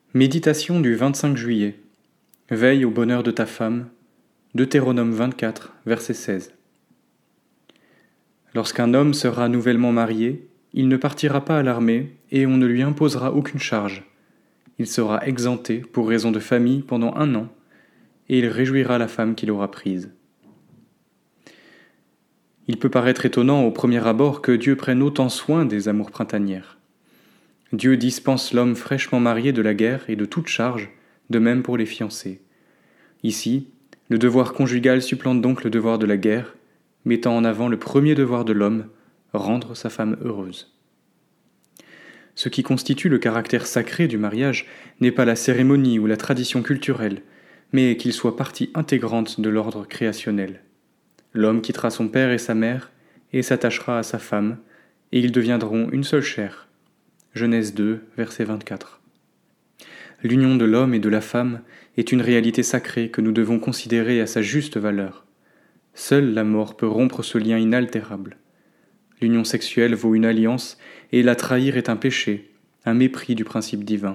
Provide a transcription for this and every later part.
Méditation du 25 juillet. Veille au bonheur de ta femme. Deutéronome 24, verset 16. Lorsqu'un homme sera nouvellement marié, il ne partira pas à l'armée et on ne lui imposera aucune charge. Il sera exempté pour raison de famille pendant 1 an et il réjouira la femme qu'il aura prise. Il peut paraître étonnant au premier abord que Dieu prenne autant soin des amours printanières. Dieu dispense l'homme fraîchement marié de la guerre et de toute charge, de même pour les fiancés. Ici, le devoir conjugal supplante donc le devoir de la guerre, mettant en avant le premier devoir de l'homme, rendre sa femme heureuse. Ce qui constitue le caractère sacré du mariage n'est pas la cérémonie ou la tradition culturelle, mais qu'il soit partie intégrante de l'ordre créationnel. L'homme quittera son père et sa mère et s'attachera à sa femme, et ils deviendront une seule chair. Genèse 2, verset 24. L'union de l'homme et de la femme est une réalité sacrée que nous devons considérer à sa juste valeur. Seule la mort peut rompre ce lien inaltérable. L'union sexuelle vaut une alliance et la trahir est un péché, un mépris du principe divin.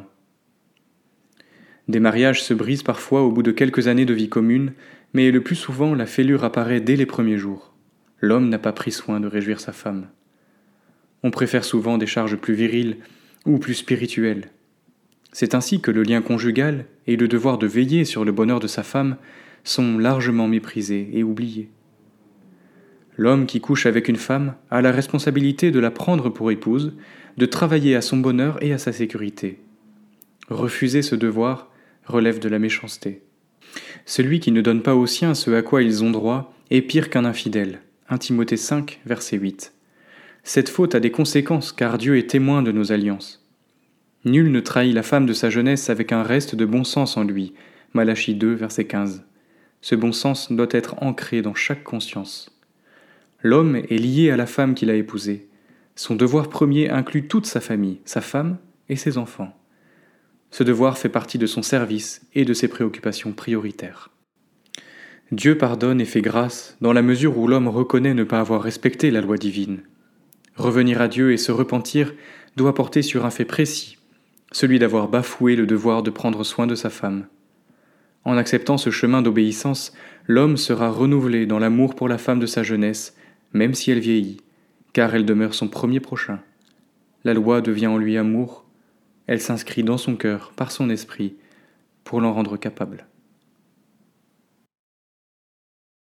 Des mariages se brisent parfois au bout de quelques années de vie commune, mais le plus souvent la fêlure apparaît dès les premiers jours. L'homme n'a pas pris soin de réjouir sa femme. On préfère souvent des charges plus viriles ou plus spirituelles. C'est ainsi que le lien conjugal et le devoir de veiller sur le bonheur de sa femme sont largement méprisés et oubliés. L'homme qui couche avec une femme a la responsabilité de la prendre pour épouse, de travailler à son bonheur et à sa sécurité. Refuser ce devoir relève de la méchanceté. Celui qui ne donne pas aux siens ce à quoi ils ont droit est pire qu'un infidèle. 1 Timothée 5, verset 8. Cette faute a des conséquences car Dieu est témoin de nos alliances. Nul ne trahit la femme de sa jeunesse avec un reste de bon sens en lui. Malachie 2, verset 15. Ce bon sens doit être ancré dans chaque conscience. L'homme est lié à la femme qu'il a épousée. Son devoir premier inclut toute sa famille, sa femme et ses enfants. Ce devoir fait partie de son service et de ses préoccupations prioritaires. Dieu pardonne et fait grâce dans la mesure où l'homme reconnaît ne pas avoir respecté la loi divine. Revenir à Dieu et se repentir doit porter sur un fait précis, celui d'avoir bafoué le devoir de prendre soin de sa femme. En acceptant ce chemin d'obéissance, l'homme sera renouvelé dans l'amour pour la femme de sa jeunesse, même si elle vieillit, car elle demeure son premier prochain. La loi devient en lui amour, elle s'inscrit dans son cœur par son esprit pour l'en rendre capable.